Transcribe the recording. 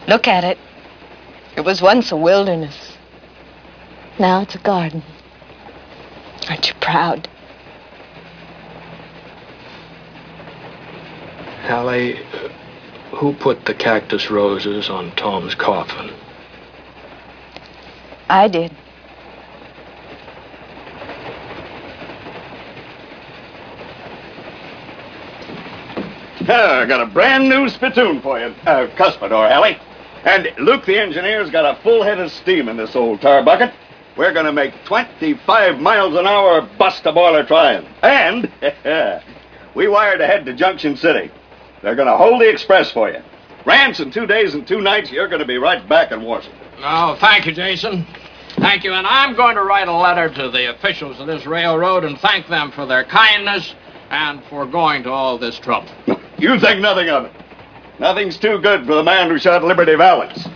Look at it. It was once a wilderness. Now it's a garden. Aren't you proud? Allie, who put the cactus roses on Tom's coffin? I did. I got a brand new spittoon for you, Cuspidor, Allie. And Luke the engineer's got a full head of steam in this old tar bucket. We're going to make 25 miles an hour bust-a-boiler trying. And we wired ahead to Junction City. They're going to hold the express for you. Rance, in 2 days and 2 nights, you're going to be right back in Washington. Oh, thank you, Jason. Thank you. And I'm going to write a letter to the officials of this railroad and thank them for their kindness and for going to all this trouble. You think nothing of it. Nothing's too good for the man who shot Liberty Valance.